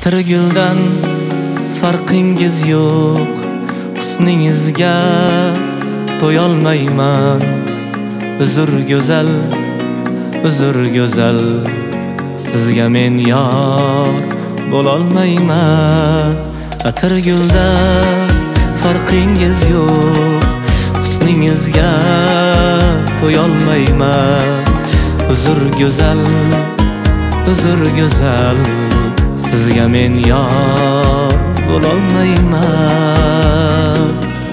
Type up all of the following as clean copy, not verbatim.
Atir guldan farqingiz yo'q, husningizga to'yolmayman. Uzr go'zal, uzr go'zal, sizga men yor bo'lolmayman. Atir guldan farqingiz yo'q, husningizga to'yolmayman. Uzr go'zal, uzr go'zal, sizga men yor bo'lolmayman.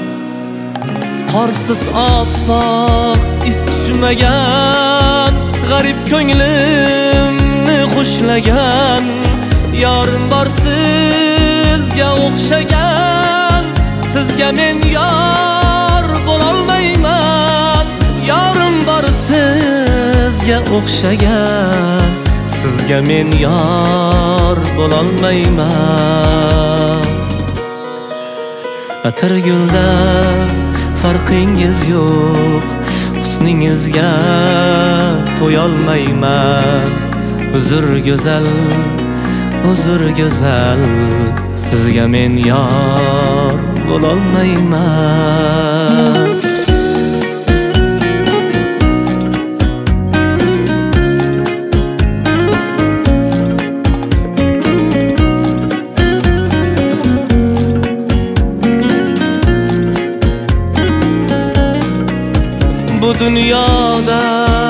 Qorsiz oppoq is tushmagan, g'arib ko'nglimni xushlagan, yorim bor sizga o'xshagan, sizga men yor bo'lolmayman. Yorim bor sizga o'xshagan, sizga men yor bo'lolmayman. Atir guldan farqingiz yo'q, husningizga to'yolmayman. Uzr go'zal, uzr go'zal, sizga men yor bo'lolmayman. Bu dunyoda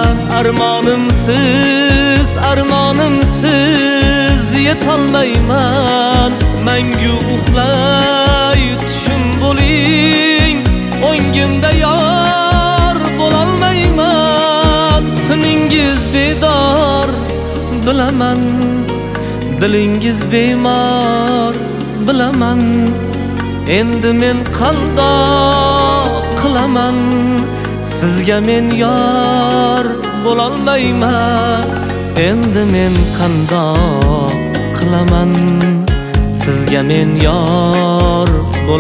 armonimsiz, armonimsiz yetolmayman. Mangu uxlay tushim bo'ling, o'ngimda yor bo'lolmayman. Tuningiz bedor bilaman, dilingiz bemor bilaman. Endi men qandoq qilaman, sizga men yor bo'lolmayman. Endi men qandoq qilaman, sizga men yor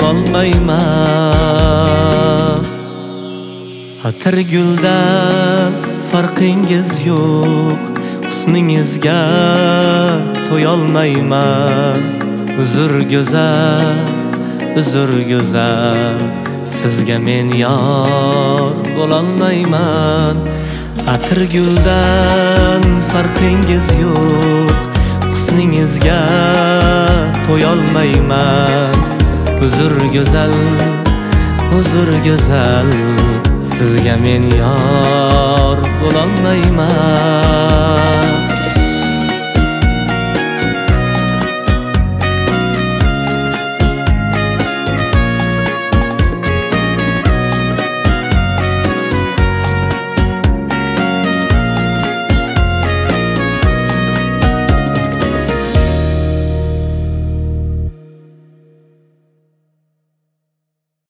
bo'lolmayman. Atir guldan farqingiz yo'q, husningizga to'yolmayman. Uzr go'zal, uzr go'zal, sizga men yor bo'lolmayman. Atir guldan farqingiz yo'q, husningizga to'yolmayman. Uzr go'zal, uzr go'zal, sizga men yor bo'lolmayman.